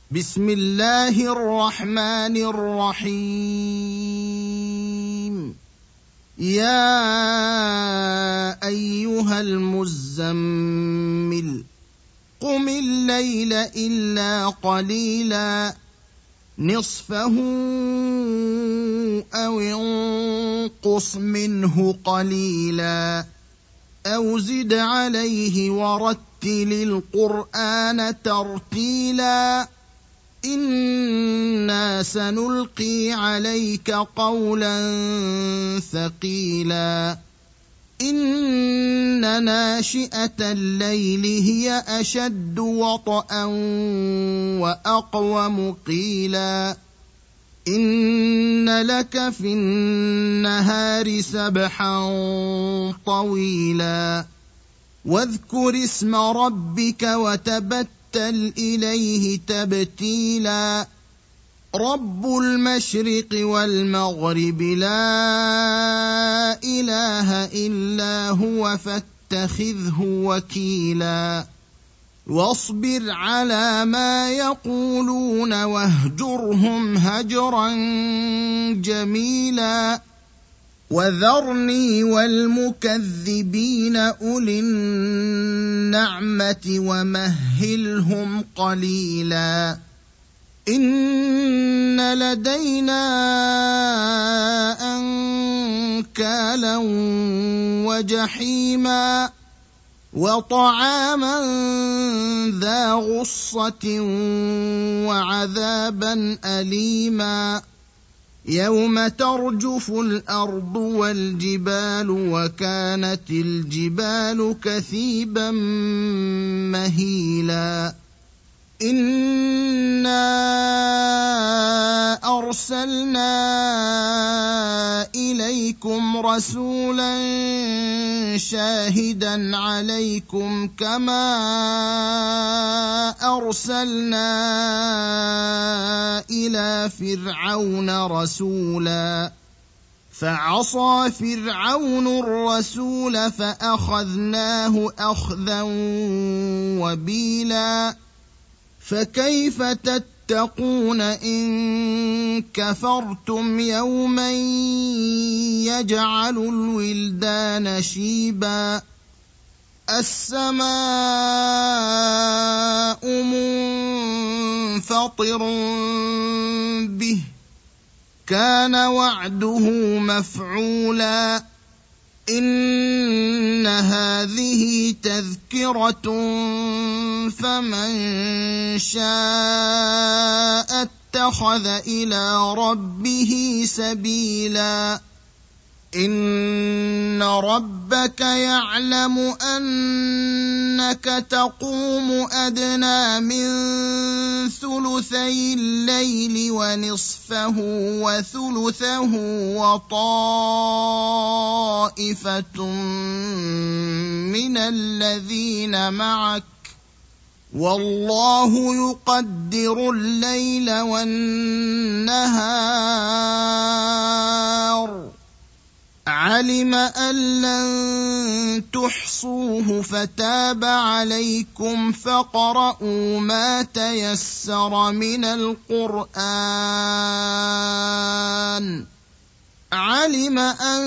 بسم الله الرحمن الرحيم. يا أيها المزمل قم الليل إلا قليلا نصفه أو انقص منه قليلا أو زد عليه ورتل القرآن ترتيلا إنا سنلقي عليك قولا ثقيلا إن ناشئة الليل هي أشد وطئا وأقوم قيلا إن لك في النهار سبحا طويلا واذكر اسم ربك وتبتل إليه تبتيلا رب المشرق والمغرب لا إله إلا هو فاتخذه وكيلا واصبر على ما يقولون واهجرهم هجرا جميلا وذرني والمكذبين أولي النعمة ومهلهم قليلا إن لدينا أنكالا وجحيما وطعاما ذا غصة وعذابا أليما يوم ترجف الأرض والجبال وكانت الجبال كثيبا مهيلا إنا أرسلنا إليكم رسولا شاهدا عليكم كما أرسلنا إلى فرعون رسولا فعصى فرعون الرسول فأخذناه أخذا وبيلا فكيف تتقون إن كفرتم يوما يجعل الولدان شيبا السماء منفطر به كان وعده مفعولا إن هذه تذكرة فمن شاء اتخذ إلى ربه سبيلا إن ربك يعلم أنك تقوم أدنى من ثلثي الليل ونصفه وثلثه وطائفة من الذين معك والله يقدر الليل والنهار علم أن لن تحصوه فتاب عليكم فاقرؤوا ما تيسر من القرآن علم أن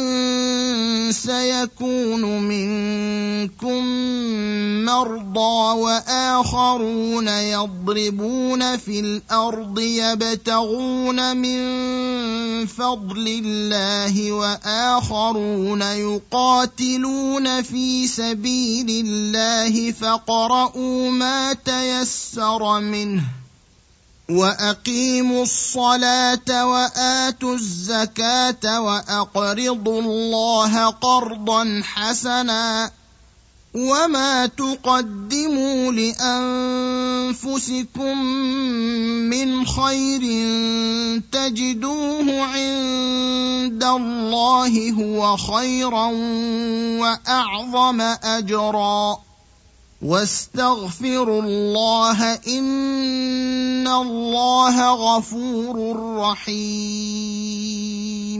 سيكون منكم مرضى وآخرون يضربون في الأرض يبتغون من فضل الله وآخرون يقاتلون في سبيل الله فاقرؤوا ما تيسر منه وأقيموا الصلاة وآتوا الزكاة وأقرضوا الله قرضا حسنا وما تقدموا لأنفسكم من خير تجدوه عند الله هو خيرا وأعظم أجرا واستغفروا الله إن الله غفور رحيم